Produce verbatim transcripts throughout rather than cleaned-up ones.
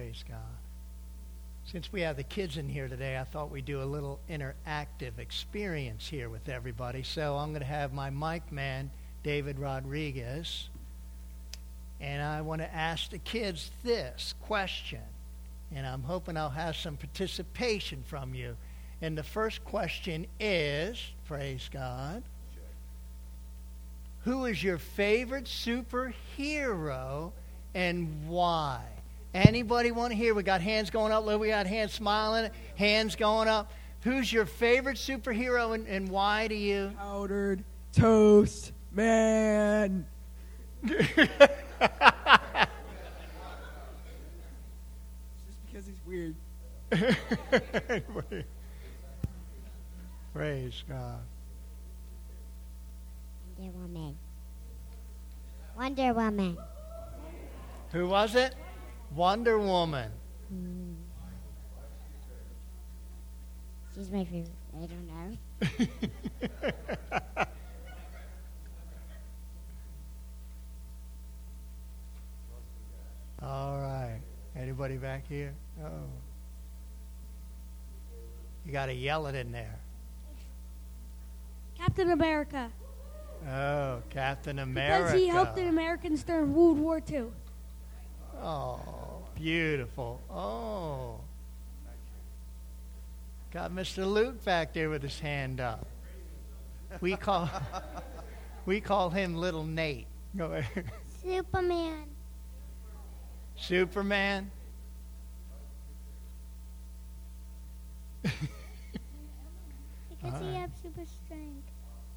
Praise God. Since we have the kids in here today, I thought we'd do a little interactive experience here with everybody. So I'm going to have my mic man, David Rodriguez, and I want to ask the kids this question, and I'm hoping I'll have some participation from you. And the first question is, praise God, who is your favorite superhero and why? Anybody want to hear? We got hands going up. We got hands smiling, hands going up. Who's your favorite superhero and, and why do you? Powdered Toast Man. Just because he's weird. Praise God. Wonder Woman. Wonder Woman. Who was it? Wonder Woman. Hmm. She's my favorite. I don't know. All right. Anybody back here? Oh. You got to yell it in there. Captain America. Oh, Captain America. Because he helped the Americans during World War Two. Oh, beautiful. Oh. Got Mister Luke back there with his hand up. We call we call him Little Nate. Go ahead. Superman. Superman? Because All he right. has super strength.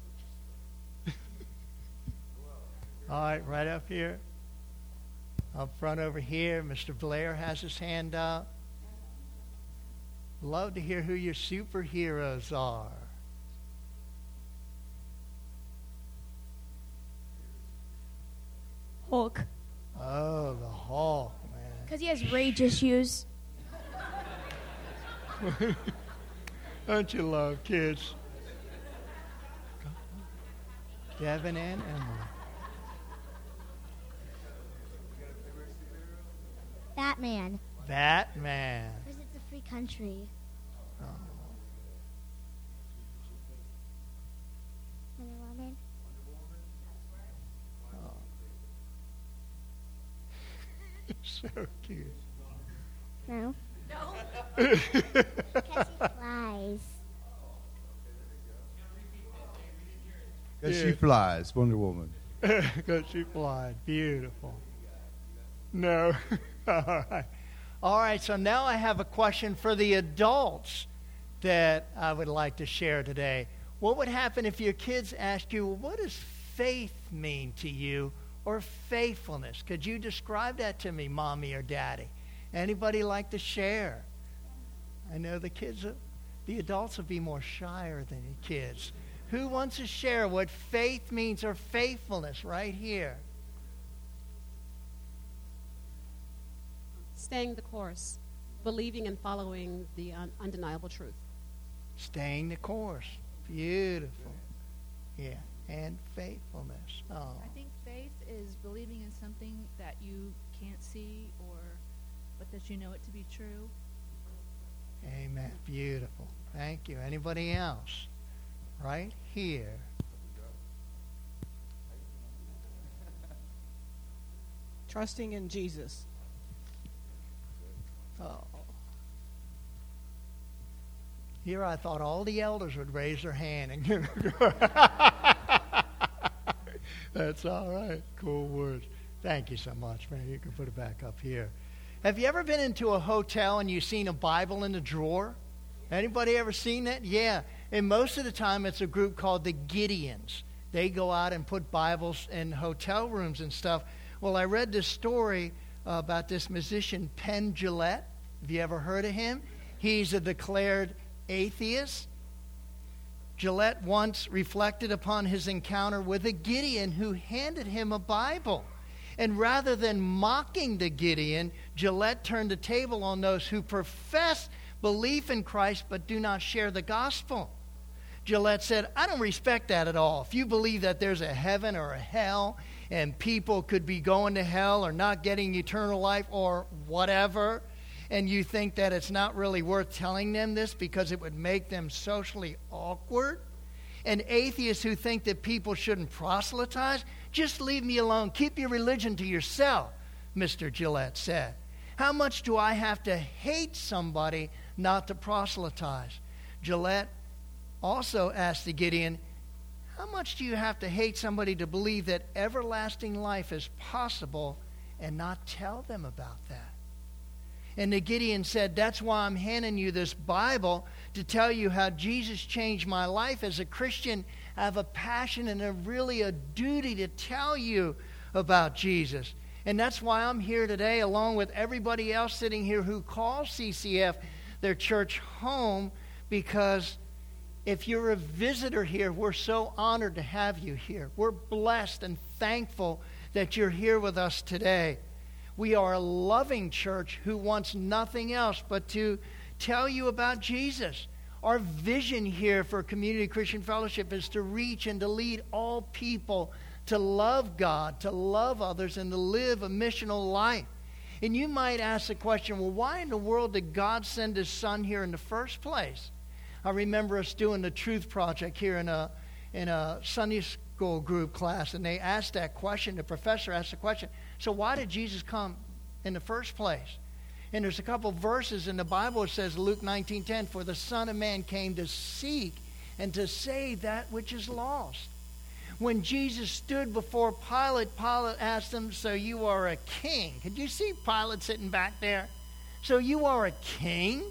All right, right up here. Up front over here, Mister Blair has his hand up. Love to hear who your superheroes are. Hulk. Oh, the Hulk, man. Because he has rage issues. Don't you love kids? Devin and Emily. Batman. Batman. Because it's a free country. Oh. Wonder Woman. Oh. So cute. No. Because he flies. Because Yeah. she flies, Wonder Woman. Because she flies. Beautiful. No. All right. All right, so now I have a question for the adults that I would like to share today. What would happen if your kids asked you, well, what does faith mean to you, or faithfulness? Could you describe that to me, Mommy or Daddy? Anybody like to share? I know the kids, are, the adults will be more shyer than the kids. Who wants to share what faith means or faithfulness right here? Staying the course, believing and following the un- undeniable truth. Staying the course. Beautiful. Yeah. And faithfulness. Oh. I think faith is believing in something that you can't see or but that you know it to be true. Amen. Beautiful. Thank you. Anybody else? Right here. Trusting in Jesus. Oh. Here I thought all the elders would raise their hand and give That's all right. Cool words. Thank you so much, man. You can put it back up here. Have you ever been into a hotel and you've seen a Bible in the drawer? Anybody ever seen that? Yeah. And most of the time it's a group called the Gideons. They go out and put Bibles in hotel rooms and stuff. Well, I read this story uh, about this musician, Penn Jillette. Have you ever heard of him? He's a declared atheist. Jillette once reflected upon his encounter with a Gideon who handed him a Bible. And rather than mocking the Gideon, Jillette turned the table on those who profess belief in Christ but do not share the gospel. Jillette said, I don't respect that at all. If you believe that there's a heaven or a hell and people could be going to hell or not getting eternal life or whatever, and you think that it's not really worth telling them this because it would make them socially awkward, and atheists who think that people shouldn't proselytize, just leave me alone. Keep your religion to yourself, Mister Gillette said. How much do I have to hate somebody not to proselytize? Gillette also asked the Gideon, how much do you have to hate somebody to believe that everlasting life is possible and not tell them about that? And the Gideon said, that's why I'm handing you this Bible to tell you how Jesus changed my life. As a Christian, I have a passion and a really a duty to tell you about Jesus. And that's why I'm here today, along with everybody else sitting here who calls C C F their church home, because if you're a visitor here, we're so honored to have you here. We're blessed and thankful that you're here with us today. We are a loving church who wants nothing else but to tell you about Jesus. Our vision here for Community Christian Fellowship is to reach and to lead all people to love God, to love others, and to live a missional life. And you might ask the question, well, why in the world did God send His Son here in the first place? I remember us doing the Truth Project here in a in a Sunday school group class, and they asked that question. The professor asked the question, so why did Jesus come in the first place? And there's a couple verses in the Bible that says, Luke nineteen ten, for the Son of Man came to seek and to save that which is lost. When Jesus stood before Pilate, Pilate asked him, so you are a king? Could you see Pilate sitting back there? So you are a king?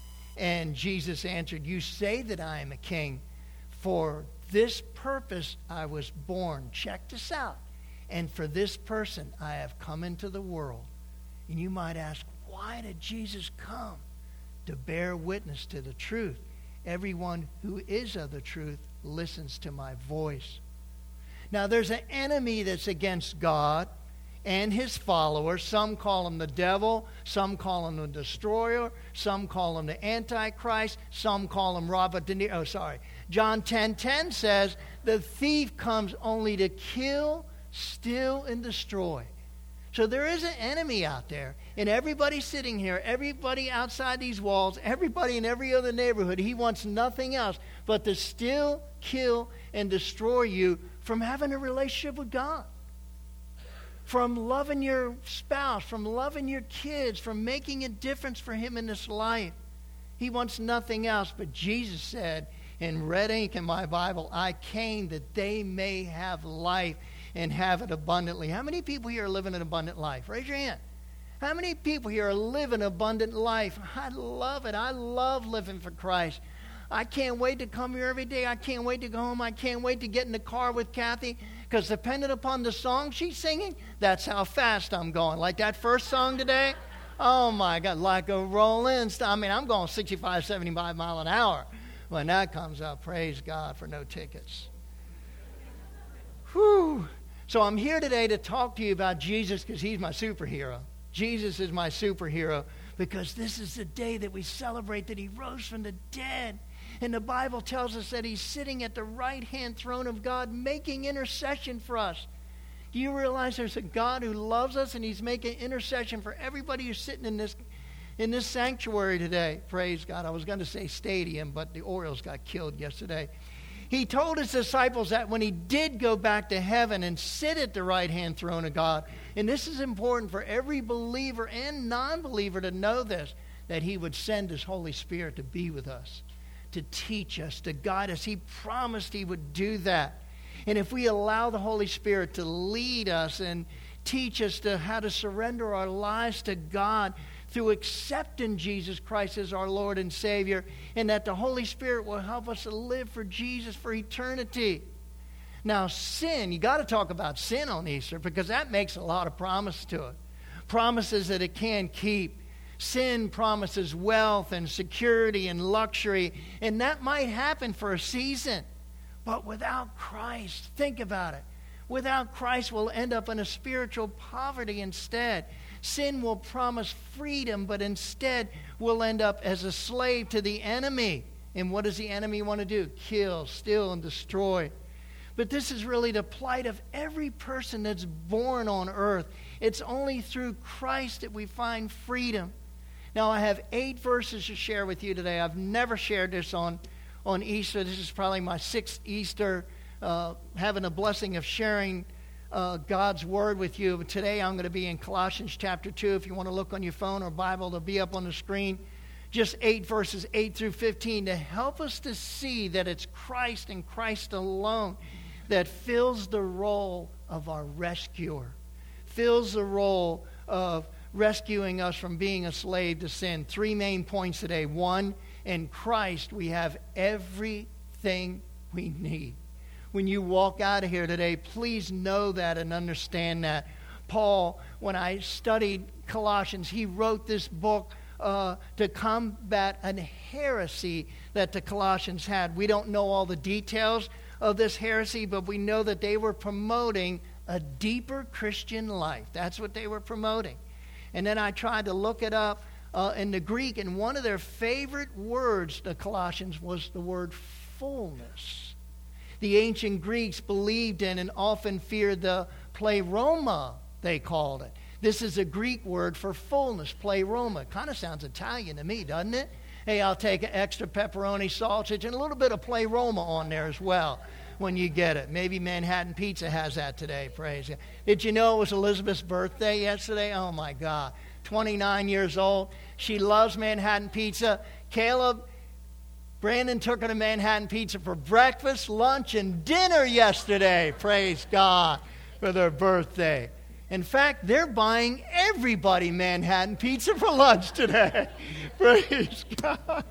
And Jesus answered, you say that I am a king. For this purpose I was born. Check this out. And for this person I have come into the world. And you might ask, why did Jesus come? To bear witness to the truth. Everyone who is of the truth listens to my voice. Now there's an enemy that's against God and His followers. Some call him the devil. Some call him the destroyer. Some call him the Antichrist. Some call him Robert De Niro. Oh, sorry. John ten ten says, the thief comes only to kill, steal, and destroy. So there is an enemy out there. And everybody sitting here, everybody outside these walls, everybody in every other neighborhood, he wants nothing else but to steal, kill, and destroy you from having a relationship with God. From loving your spouse, from loving your kids, from making a difference for Him in this life. He wants nothing else. But Jesus said in red ink in my Bible, I came that they may have life and have it abundantly. How many people here are living an abundant life? Raise your hand. How many people here are living an abundant life? I love it. I love living for Christ. I can't wait to come here every day. I can't wait to go home. I can't wait to get in the car with Kathy, because depending upon the song she's singing, that's how fast I'm going. Like that first song today, oh my God, like a rolling stone. I mean, I'm going sixty-five, seventy-five mile an hour when that comes up. Praise God for no tickets. Whew. So I'm here today to talk to you about Jesus because He's my superhero. Jesus is my superhero because this is the day that we celebrate that He rose from the dead. And the Bible tells us that He's sitting at the right-hand throne of God making intercession for us. Do you realize there's a God who loves us and He's making intercession for everybody who's sitting in this in this sanctuary today? Praise God. I was going to say stadium, but the Orioles got killed yesterday. He told His disciples that when He did go back to heaven and sit at the right-hand throne of God, and this is important for every believer and non-believer to know this, that He would send His Holy Spirit to be with us, to teach us, to guide us. He promised He would do that. And if we allow the Holy Spirit to lead us and teach us to how to surrender our lives to God through accepting Jesus Christ as our Lord and Savior, and that the Holy Spirit will help us to live for Jesus for eternity. Now, sin, you got to talk about sin on Easter because that makes a lot of promise to it. Promises that it can keep. Sin promises wealth and security and luxury, and that might happen for a season. But without Christ, think about it. Without Christ, we'll end up in a spiritual poverty instead. Sin will promise freedom, but instead we'll end up as a slave to the enemy. And what does the enemy want to do? Kill, steal, and destroy. But this is really the plight of every person that's born on earth. It's only through Christ that we find freedom. Now, I have eight verses to share with you today. I've never shared this on, on Easter. This is probably my sixth Easter, uh, having a blessing of sharing uh, God's Word with you. But today I'm going to be in Colossians chapter two. If you want to look on your phone or Bible, they'll be up on the screen. Just eight verses, eight through fifteen, to help us to see that it's Christ and Christ alone that fills the role of our rescuer, fills the role of rescuing us from being a slave to sin. Three main points today. One, in Christ we have everything we need. When you walk out of here today, please know that and understand that. Paul, when I studied Colossians, he wrote this book uh, to combat a heresy that the Colossians had. We don't know all the details of this heresy, but we know that they were promoting a deeper Christian life. That's what they were promoting. And then I tried to look it up uh, in the Greek, and one of their favorite words, the Colossians, was the word fullness. The ancient Greeks believed in and often feared the pleroma, they called it. This is a Greek word for fullness, pleroma. Kind of sounds Italian to me, doesn't it? Hey, I'll take an extra pepperoni, sausage, and a little bit of pleroma on there as well when you get it. Maybe Manhattan Pizza has that today, praise God. Did you know it was Elizabeth's birthday yesterday? Oh, my God. twenty-nine years old. She loves Manhattan Pizza. Caleb, Brandon took her to Manhattan Pizza for breakfast, lunch, and dinner yesterday, praise God, for their birthday. In fact, they're buying everybody Manhattan Pizza for lunch today. Praise God.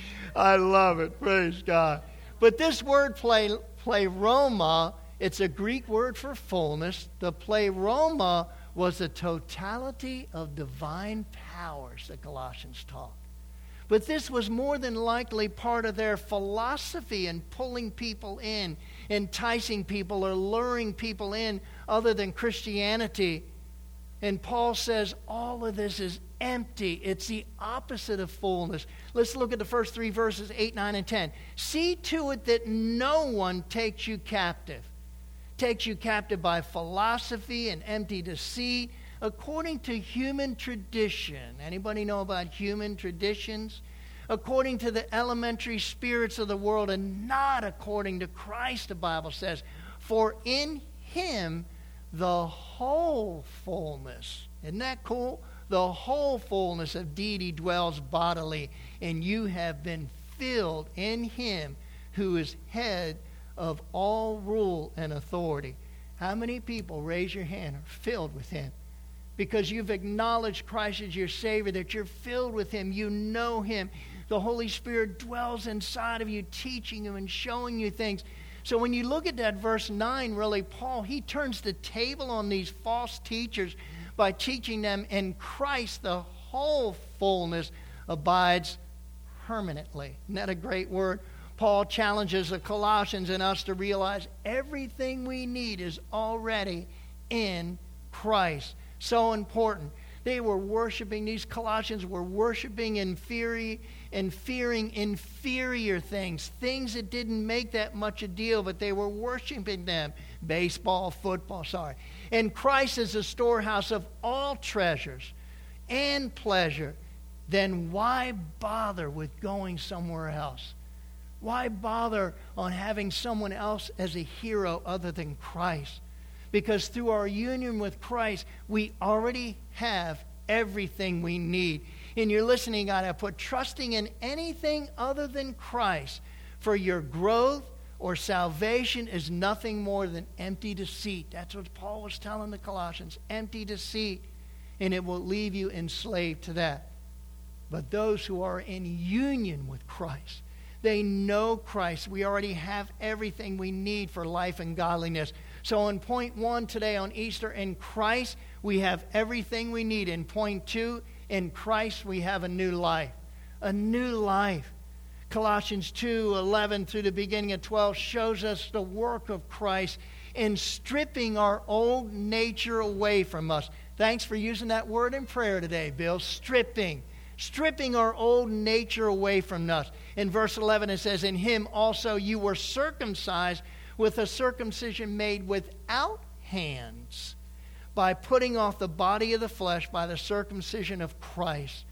I love it. Praise God. But this word play, pleroma, it's a Greek word for fullness. The pleroma was the totality of divine powers that Colossians taught. But this was more than likely part of their philosophy in pulling people in, enticing people or luring people in other than Christianity. And Paul says all of this is empty. It's the opposite of fullness. Let's look at the first three verses, eight, nine, and ten. See to it that no one takes you captive. Takes you captive by philosophy and empty deceit, according to human tradition. Anybody know about human traditions? According to the elementary spirits of the world, and not according to Christ, the Bible says. For in him the whole fullness, isn't that cool? The whole fullness of deity dwells bodily, and you have been filled in him who is head of all rule and authority. How many people, raise your hand, are filled with him? Because you've acknowledged Christ as your Savior, that you're filled with him, you know him. The Holy Spirit dwells inside of you, teaching you and showing you things. So when you look at that verse nine, really, Paul, he turns the table on these false teachers by teaching them in Christ the whole fullness abides permanently. Isn't that a great word? Paul challenges the Colossians and us to realize everything we need is already in Christ. So important. They were worshiping, these Colossians were worshiping inferior, and fearing inferior things, things that didn't make that much a deal, but they were worshiping them. Baseball, football, sorry. And Christ is the storehouse of all treasures and pleasure. Then why bother with going somewhere else? Why bother on having someone else as a hero other than Christ? Because through our union with Christ, we already have everything we need. In your listening, God, I put trusting in anything other than Christ for your growth or salvation is nothing more than empty deceit. That's what Paul was telling the Colossians, empty deceit, and it will leave you enslaved to that. But those who are in union with Christ, they know Christ. We already have everything we need for life and godliness. So in point one today on Easter, in Christ, we have everything we need. In point two, in Christ, we have a new life. A new life. Colossians two, eleven through the beginning of twelve shows us the work of Christ in stripping our old nature away from us. Thanks for using that word in prayer today, Bill. Stripping. Stripping our old nature away from us. In verse eleven it says, in him also you were circumcised with a circumcision made without hands, by putting off the body of the flesh by the circumcision of Christ,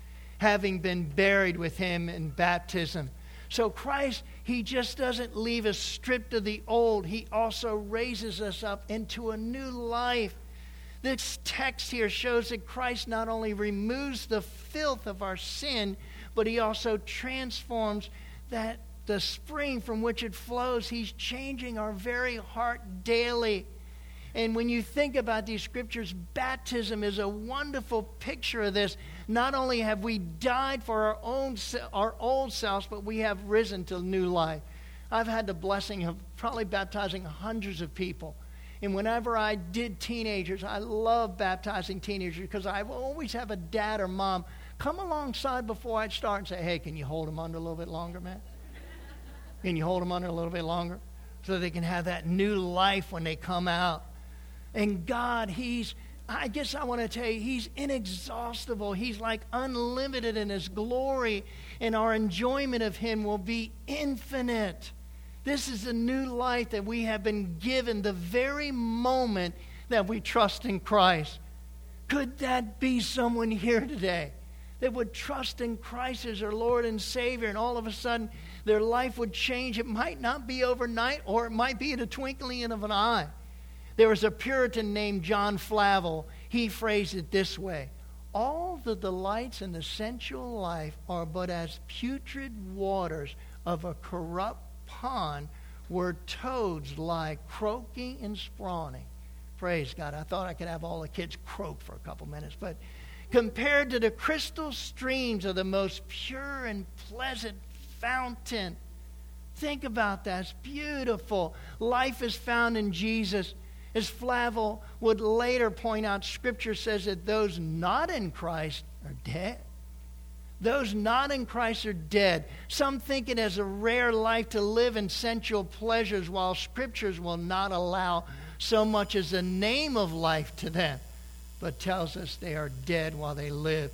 having been buried with him in baptism. So Christ, he just doesn't leave us stripped of the old. He also raises us up into a new life. This text here shows that Christ not only removes the filth of our sin, but he also transforms that the spring from which it flows. He's changing our very heart daily. And when you think about these scriptures, baptism is a wonderful picture of this. Not only have we died for our own our old selves, but we have risen to new life. I've had the blessing of probably baptizing hundreds of people. And whenever I did teenagers, I love baptizing teenagers because I will always have a dad or mom come alongside before I start and say, hey, can you hold them under a little bit longer, man? Can you hold them under a little bit longer? So they can have that new life when they come out. And God, he's, I guess I want to tell you, he's inexhaustible. He's like unlimited in his glory, and our enjoyment of him will be infinite. This is a new life that we have been given the very moment that we trust in Christ. Could that be someone here today that would trust in Christ as their Lord and Savior, and all of a sudden their life would change? It might not be overnight, or it might be in a twinkling of an eye. There was a Puritan named John Flavel. He phrased it this way: all the delights in the sensual life are but as putrid waters of a corrupt pond where toads lie croaking and spawning. Praise God. I thought I could have all the kids croak for a couple minutes. But compared to the crystal streams of the most pure and pleasant fountain, think about that. It's beautiful. Life is found in Jesus. As Flavel would later point out, Scripture says that those not in Christ are dead. Those not in Christ are dead. Some think it as a rare life to live in sensual pleasures, while Scriptures will not allow so much as a name of life to them, but tells us they are dead while they live.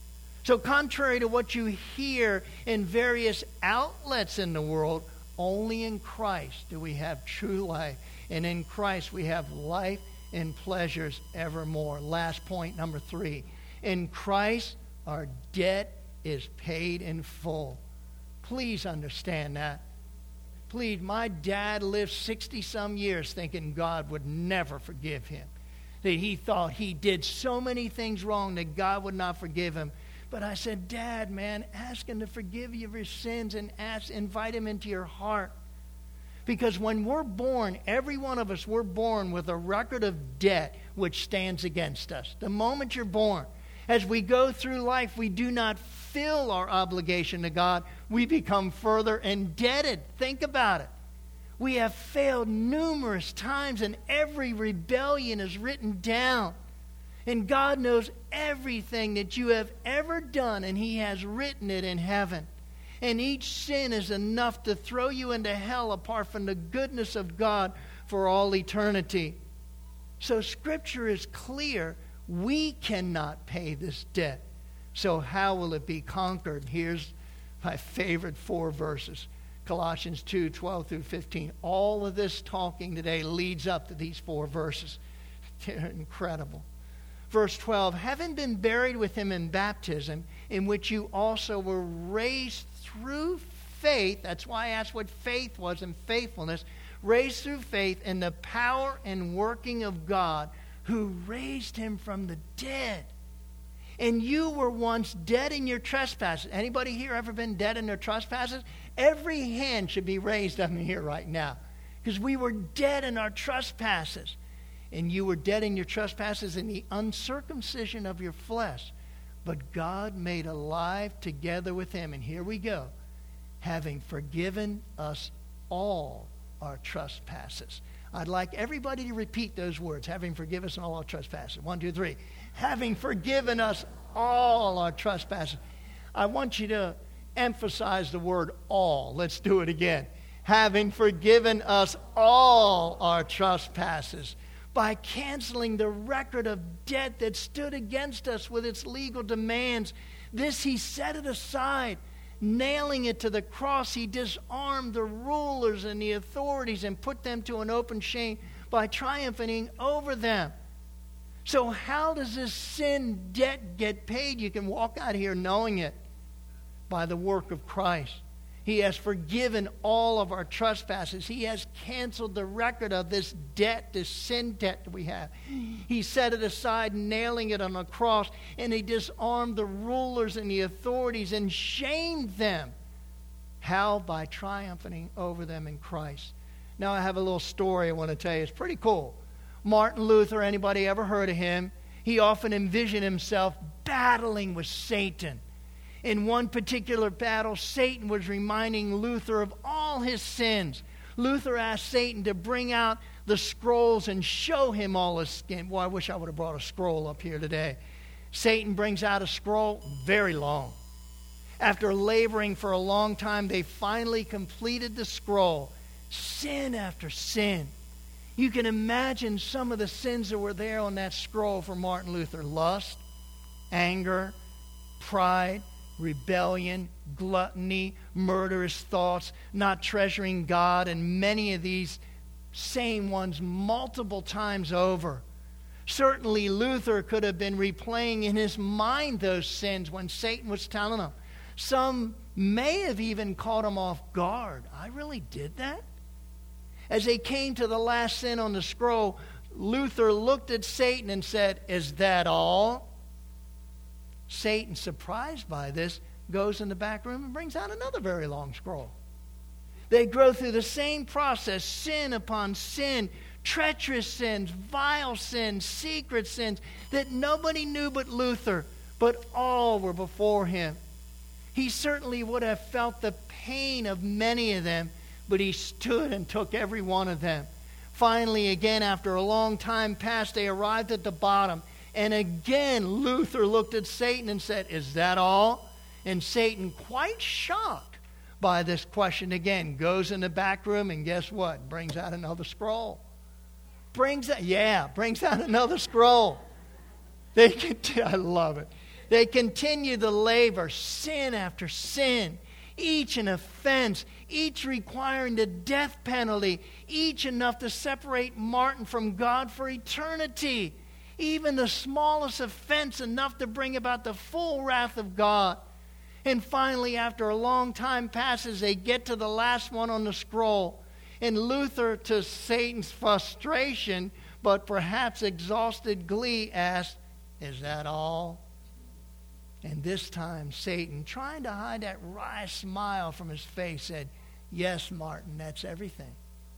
So contrary to what you hear in various outlets in the world, only in Christ do we have true life. And in Christ we have life and pleasures evermore. Last point, number three. In Christ our debt is paid in full. Please understand that. Please, my dad lived sixty-some years thinking God would never forgive him. That he thought he did so many things wrong that God would not forgive him. But I said, Dad, man, ask him to forgive you of your sins and ask, invite him into your heart. Because when we're born, every one of us, we're born with a record of debt which stands against us. The moment you're born, as we go through life, we do not fill our obligation to God. We become further indebted. Think about it. We have failed numerous times, and every rebellion is written down. And God knows everything that you have ever done, and he has written it in heaven. And each sin is enough to throw you into hell apart from the goodness of God for all eternity. So Scripture is clear. We cannot pay this debt. So how will it be conquered? Here's my favorite four verses. Colossians two, twelve through fifteen. All of this talking today leads up to these four verses. They're incredible. Verse twelve, having been buried with him in baptism, in which you also were raised through faith. That's why I asked what faith was and faithfulness. Raised through faith in the power and working of God, who raised him from the dead. And you were once dead in your trespasses. Anybody here ever been dead in their trespasses? Every hand should be raised up in here right now. Because we were dead in our trespasses. And you were dead in your trespasses in the uncircumcision of your flesh. But God made alive together with him. And here we go. Having forgiven us all our trespasses. I'd like everybody to repeat those words. Having forgiven us all our trespasses. One, two, three. Having forgiven us all our trespasses. I want you to emphasize the word all. Let's do it again. Having forgiven us all our trespasses, by canceling the record of debt that stood against us with its legal demands. This he set it aside. Nailing it to the cross, he disarmed the rulers and the authorities and put them to an open shame by triumphing over them. So how does this sin debt get paid? You can walk out here knowing it. by the work of Christ. He has forgiven all of our trespasses. He has canceled the record of this debt, this sin debt that we have. He set it aside, nailing it on the cross, and he disarmed the rulers and the authorities and shamed them. How? By triumphing over them in Christ. Now I have a little story I want to tell you. It's pretty cool. Martin Luther, anybody ever heard of him? He often envisioned himself battling with Satan. In one particular battle, Satan was reminding Luther of all his sins. Luther asked Satan to bring out the scrolls and show him all his sin. Well, I wish I would have brought a scroll up here today. Satan brings out a scroll, very long. After laboring for a long time, they finally completed the scroll. Sin after sin. You can imagine some of the sins that were there on that scroll for Martin Luther. Lust, anger, pride, rebellion, gluttony, murderous thoughts, not treasuring God, and many of these same ones multiple times over. Certainly Luther could have been replaying in his mind those sins when Satan was telling him. Some may have even caught him off guard. I really did that? As they came to the last sin on the scroll, Luther looked at Satan and said, "Is that all?" Satan, surprised by this, goes in the back room and brings out another very long scroll. They go through the same process, sin upon sin, treacherous sins, vile sins, secret sins that nobody knew but Luther, but all were before him. He certainly would have felt the pain of many of them, but he stood and took every one of them. Finally, again, after a long time passed, they arrived at the bottom. And again, Luther looked at Satan and said, "Is that all?" And Satan, quite shocked by this question again, goes in the back room and guess what? Brings out another scroll. Brings out, yeah, brings out another scroll. They continue, I love it. They continue the labor, sin after sin, each an offense, each requiring the death penalty, each enough to separate Martin from God for eternity. Even the smallest offense enough to bring about the full wrath of God. And finally, after a long time passes, they get to the last one on the scroll. And Luther, to Satan's frustration, but perhaps exhausted glee, asked, "Is that all?" And this time, Satan, trying to hide that wry smile from his face, said, "Yes, Martin, that's everything."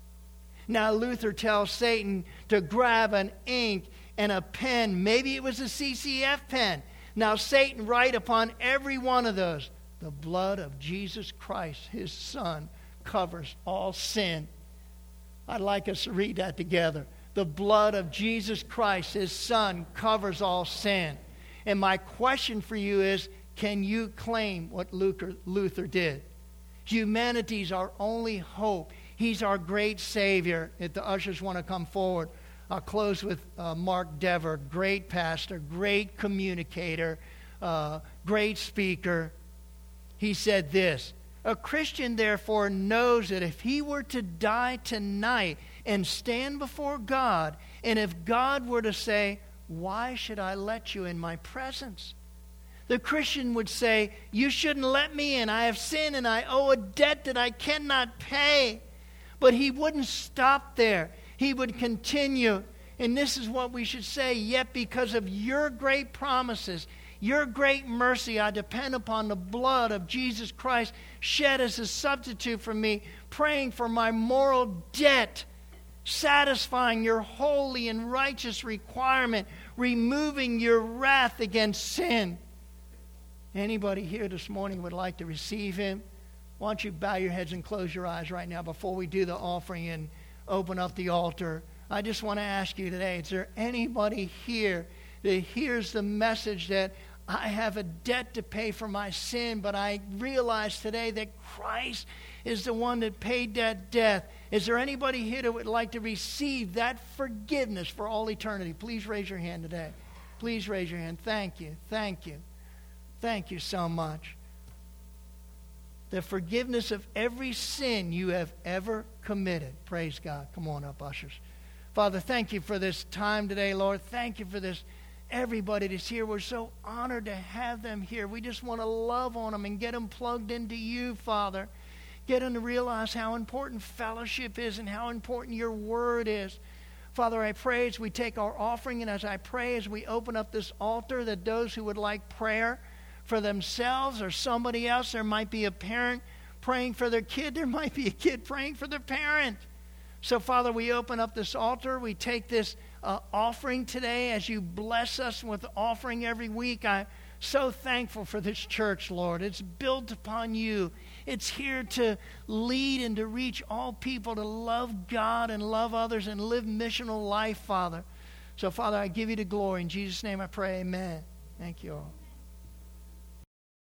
Now Luther tells Satan to grab an ink and a pen. Maybe it was a C C F pen. Now Satan, write upon every one of those, "The blood of Jesus Christ, his Son, covers all sin." I'd like us to read that together. The blood of Jesus Christ, his Son, covers all sin. And my question for you is, can you claim what Luther, Luther did? Humanity's our only hope. He's our great Savior. If the ushers want to come forward, I'll close with uh, Mark Dever, great pastor, great communicator, uh, great speaker. He said this, "A Christian, therefore, knows that if he were to die tonight and stand before God, and if God were to say, 'Why should I let you in my presence?' the Christian would say, 'You shouldn't let me in. I have sinned and I owe a debt that I cannot pay.' But he wouldn't stop there. He would continue. And this is what we should say, 'Yet because of your great promises, your great mercy, I depend upon the blood of Jesus Christ shed as a substitute for me, praying for my moral debt, satisfying your holy and righteous requirement, removing your wrath against sin.'" Anybody here this morning would like to receive him? Why don't you bow your heads and close your eyes right now before we do the offering and open up the altar. I just want to ask you today, is there anybody here that hears the message that I have a debt to pay for my sin, but I realize today that Christ is the one that paid that debt? Is there anybody here that would like to receive that forgiveness for all eternity? Please raise your hand today. Please raise your hand. Thank you. Thank you. Thank you so much. The forgiveness of every sin you have ever committed. Praise God. Come on up, ushers. Father, thank you for this time today, Lord. Thank you for this everybody that's here. We're so honored to have them here. We just want to love on them and get them plugged into you, Father. Get them to realize how important fellowship is and how important your word is. Father, I pray as we take our offering and as I pray as we open up this altar that those who would like prayer for themselves or somebody else, there might be a parent praying for their kid. There might be a kid praying for their parent. So, Father, we open up this altar. We take this uh, offering today as you bless us with offering every week. I'm so thankful for this church, Lord. It's built upon you. It's here to lead and to reach all people to love God and love others and live missional life, Father. So, Father, I give you the glory. In Jesus' name I pray, amen. Thank you all.